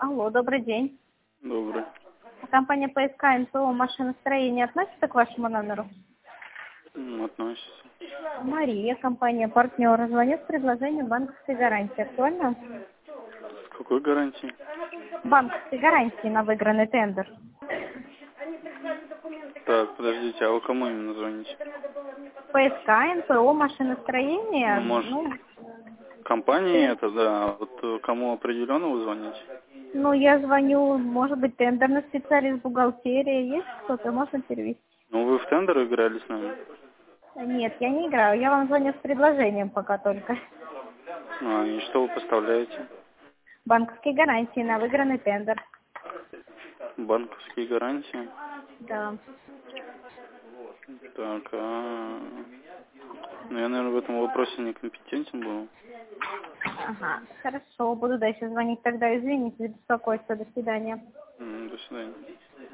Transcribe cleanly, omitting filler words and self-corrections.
Алло, добрый день. Добрый. Компания ПСК НПО «Машиностроение» относится к вашему номеру? Относится. Мария, компания «Партнер». Звоню с предложением банковской гарантии. Актуально? С какой гарантией? Банковской гарантии на выигранный тендер. Так, подождите, а вы кому именно звоните? ПСК НПО «Машиностроение». Ну, может, компания это, да. А вот кому определенно вы звоните? Я звоню, может быть, тендерный специалист, бухгалтерия. Есть кто-то? Можно перевести? Ну, вы в тендер играли с нами? Нет, я не играю. Я вам звоню с предложением пока только. А, и что вы поставляете? Банковские гарантии на выигранный тендер. Банковские гарантии? Да. Так, ну, я, наверное, в этом вопросе некомпетентен был. Ага, хорошо, буду дальше звонить тогда. Извините за беспокойство. До свидания. До свидания.